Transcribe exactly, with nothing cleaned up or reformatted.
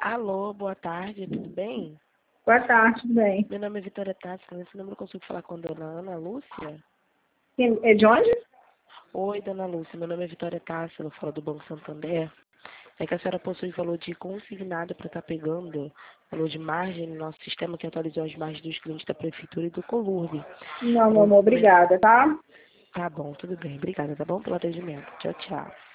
Alô, boa tarde, tudo bem? Boa tarde, tudo bem? Meu nome é Vitória Tassi, nesse número eu consigo falar com a dona Ana Lúcia? Quem- É de onde? Oi, dona Lúcia, meu nome é Vitória Tassi, eu falo do Banco Santander. É que a senhora possui valor de consignado para estar pegando valor de margem no nosso sistema que atualizou as margens dos clientes da Prefeitura e do Colurbe. Não, meu Eu- amor, obrigada, tá? Tá bom, tudo bem. Obrigada, tá bom pelo atendimento. Tchau, tchau.